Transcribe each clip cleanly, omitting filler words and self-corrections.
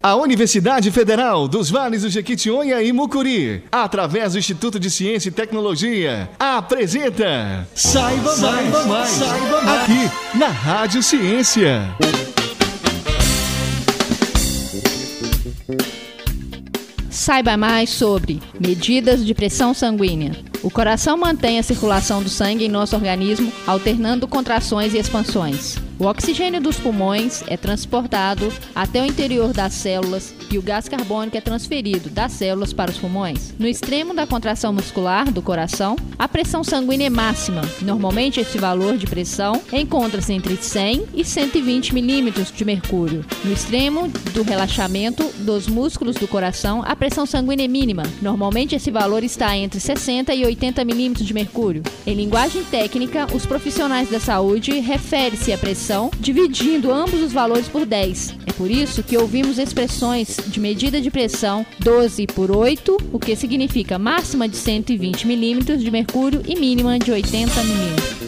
A Universidade Federal dos Vales do Jequitinhonha e Mucuri, através do Instituto de Ciência e Tecnologia, apresenta Saiba Mais, aqui na Rádio Ciência. Saiba mais sobre medidas de pressão sanguínea. O coração mantém a circulação do sangue em nosso organismo, alternando contrações e expansões. O oxigênio dos pulmões é transportado até o interior das células e o gás carbônico é transferido das células para os pulmões. No extremo da contração muscular do coração, a pressão sanguínea é máxima. Normalmente, esse valor de pressão encontra-se entre 100 e 120 milímetros de mercúrio. No extremo do relaxamento dos músculos do coração, a pressão sanguínea é mínima. Normalmente, esse valor está entre 60 e 80 milímetros de mercúrio. Em linguagem técnica, os profissionais da saúde referem-se à pressão dividindo ambos os valores por 10. É por isso que ouvimos expressões de medida de pressão 12 por 8, o que significa máxima de 120 milímetros de mercúrio e mínima de 80 milímetros.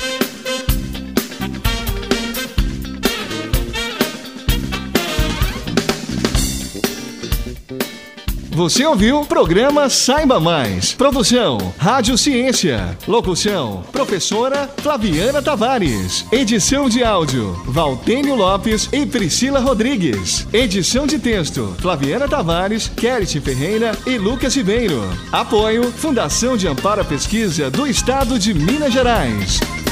Você ouviu o programa Saiba Mais. Produção, Rádio Ciência. Locução, professora Flaviana Tavares. Edição de áudio, Valtênio Lopes e Priscila Rodrigues. Edição de texto, Flaviana Tavares, Kerrit Ferreira e Lucas Ribeiro. Apoio, Fundação de Amparo à Pesquisa do Estado de Minas Gerais.